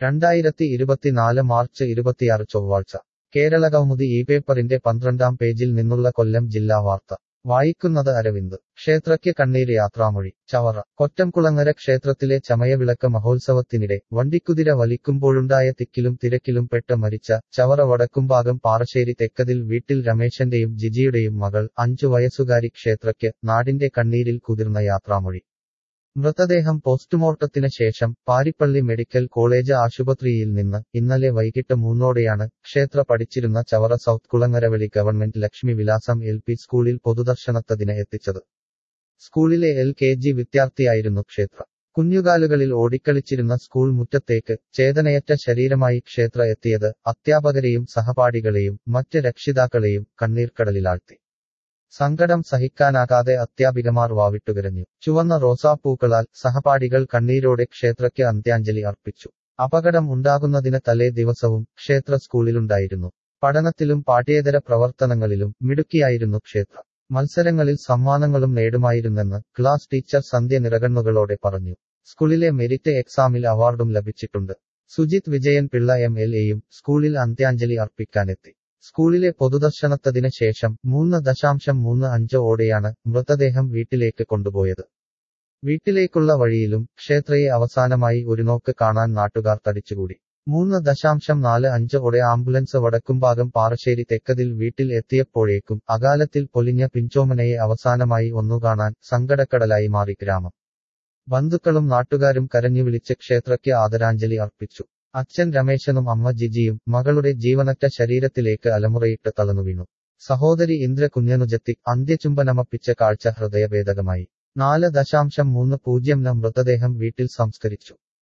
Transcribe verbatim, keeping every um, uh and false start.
രണ്ടായിരത്തി ഇരുപത്തിനാല് മാർച്ച് ഇരുപത്തിയാറ് ചൊവ്വാഴ്ച കേരള കൗമുദി ഈ പേപ്പറിന്റെ പന്ത്രണ്ടാം പേജിൽ നിന്നുള്ള കൊല്ലം ജില്ലാ വാർത്ത വായിക്കുന്നത് അരവിന്ദ് ക്ഷേത്രയ്ക്ക് കണ്ണീര് യാത്രാമൊഴി ചവറ കൊറ്റംകുളങ്ങര ക്ഷേത്രത്തിലെ ചമയവിളക്ക് മഹോത്സവത്തിനിടെ വണ്ടിക്കുതിര വലിക്കുമ്പോഴുണ്ടായ തിക്കിലും തിരക്കിലും പെട്ട് മരിച്ച ചവറ വടക്കുംഭാഗം പാറശ്ശേരി തെക്കതിൽ വീട്ടിൽ രമേശന്റെയും ജിജിയുടെയും മകൾ അഞ്ചു വയസ്സുകാരി ക്ഷേത്രയ്ക്ക് നാടിന്റെ കണ്ണീരിൽ കുതിർന്ന യാത്രാമൊഴി മൃതദേഹം പോസ്റ്റ്മോർട്ടത്തിന് ശേഷം പാരിപ്പള്ളി മെഡിക്കൽ കോളേജ് ആശുപത്രിയിൽ നിന്ന് ഇന്നലെ വൈകിട്ട് മൂന്നോടെയാണ് ക്ഷേത്ര പഠിച്ചിരുന്ന ചവറ സൗത്ത് കുളങ്ങരവെളി government Lakshmi Vilasam L P സ്കൂളിൽ പൊതുദർശനത്തതിന് എത്തിച്ചത്. സ്കൂളിലെ എൽ കെ ജി വിദ്യാർത്ഥിയായിരുന്നു ക്ഷേത്ര. കുഞ്ഞുകാലുകളിൽ ഓടിക്കളിച്ചിരുന്ന സ്കൂൾ മുറ്റത്തേക്ക് ചേതനയറ്റ ശരീരമായി ക്ഷേത്ര എത്തിയത് അധ്യാപകരെയും സഹപാഠികളെയും മറ്റ് രക്ഷിതാക്കളെയും കണ്ണീർക്കടലിലാഴ്ത്തി. സങ്കടം സഹിക്കാനാകാതെ അധ്യാപികമാർ വാവിട്ടുകരഞ്ഞു. ചുവന്ന റോസാപ്പൂക്കളാൽ സഹപാഠികൾ കണ്ണീരോടെ ക്ഷേത്രയ്ക്ക് അന്ത്യാഞ്ജലി അർപ്പിച്ചു. അപകടം ഉണ്ടാകുന്നതിന് തലേ ദിവസവും ക്ഷേത്ര സ്കൂളിലുണ്ടായിരുന്നു. പഠനത്തിലും പാഠ്യേതര പ്രവർത്തനങ്ങളിലും മിടുക്കിയായിരുന്നു ക്ഷേത്ര. മത്സരങ്ങളിൽ സമ്മാനങ്ങളും നേടുമായിരുന്നെന്ന് ക്ലാസ് ടീച്ചർ സന്ധ്യ നിറകണ്ണുകളോടെ പറഞ്ഞു. സ്കൂളിലെ മെരിറ്റ് എക്സാമിൽ അവാർഡും ലഭിച്ചിട്ടുണ്ട്. സുജിത് വിജയൻ പിള്ള എം എൽ എയും സ്കൂളിൽ അന്ത്യാഞ്ജലി അർപ്പിക്കാനെത്തി. സ്കൂളിലെ പൊതുദർശനത്തതിന് ശേഷം മൂന്ന് ദശാംശം മൂന്ന് അഞ്ച് ഓടെയാണ് മൃതദേഹം വീട്ടിലേക്ക് കൊണ്ടുപോയത്. വീട്ടിലേക്കുള്ള വഴിയിലും ക്ഷേത്രയെ അവസാനമായി ഒരു നോക്ക് കാണാൻ നാട്ടുകാർ തടിച്ചുകൂടി. മൂന്ന് ദശാംശം നാല് അഞ്ച് ഓടെ ആംബുലൻസ് വടക്കുംഭാഗം പാറശ്ശേരി തെക്കതിൽ വീട്ടിൽ എത്തിയപ്പോഴേക്കും അകാലത്തിൽ പൊലിഞ്ഞ പിഞ്ചോമനയെ അവസാനമായി ഒന്നുകാണാൻ സങ്കടക്കടലായി മാറി ഗ്രാമം. ബന്ധുക്കളും നാട്ടുകാരും കരഞ്ഞുവിളിച്ച് ക്ഷേത്രയ്ക്ക് ആദരാഞ്ജലി അർപ്പിച്ചു. അച്ഛൻ രമേശനും അമ്മ ജിജിയും മകളുടെ ജീവനറ്റ ശരീരത്തിലേക്ക് അലമുറയിട്ട് തളർന്നുവീണു. സഹോദരി ഇന്ദ്ര കുഞ്ഞനുജത്തി അന്ത്യചുംബനമർപ്പിച്ച കാഴ്ച ഹൃദയഭേദകമായി. നാല് ദശാംശം മൂന്ന് പൂജ്യം ന് മൃതദേഹം വീട്ടിൽ സംസ്കരിച്ചു.